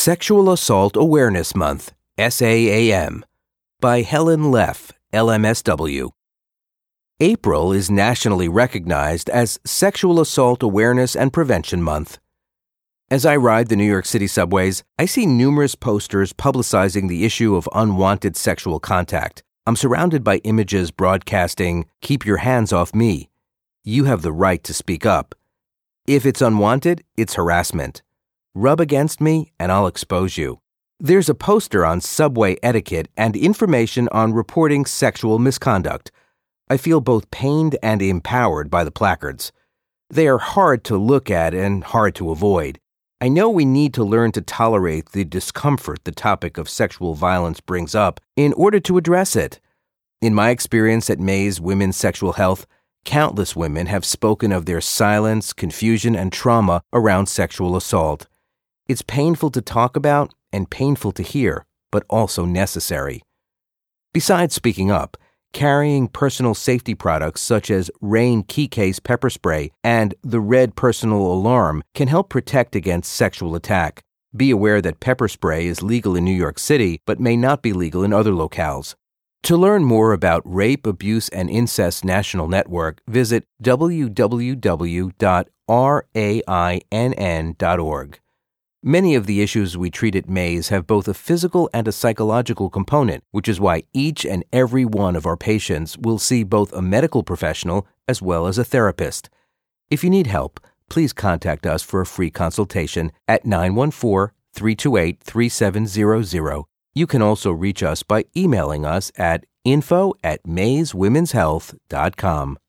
Sexual Assault Awareness Month, SAAM, by Helen Leff, LMSW. April is nationally recognized as Sexual Assault Awareness and Prevention Month. As I ride the New York City subways, I see numerous posters publicizing the issue of unwanted sexual contact. I'm surrounded by images broadcasting, "Keep your hands off me. You have the right to speak up. If it's unwanted, it's harassment. Rub against me and I'll expose you." There's a poster on subway etiquette and information on reporting sexual misconduct. I feel both pained and empowered by the placards. They are hard to look at and hard to avoid. I know we need to learn to tolerate the discomfort the topic of sexual violence brings up in order to address it. In my experience at Mays Women's Sexual Health, countless women have spoken of their silence, confusion, and trauma around sexual assault. It's painful to talk about and painful to hear, but also necessary. Besides speaking up, carrying personal safety products such as Rain Key Case pepper spray and the Red Personal Alarm can help protect against sexual attack. Be aware that pepper spray is legal in New York City but may not be legal in other locales. To learn more about Rape, Abuse, and Incest National Network, visit www.rainn.org. Many of the issues we treat at Mays have both a physical and a psychological component, which is why each and every one of our patients will see both a medical professional as well as a therapist. If you need help, please contact us for a free consultation at 914-328-3700. You can also reach us by emailing us at info@mayswomenshealth.com.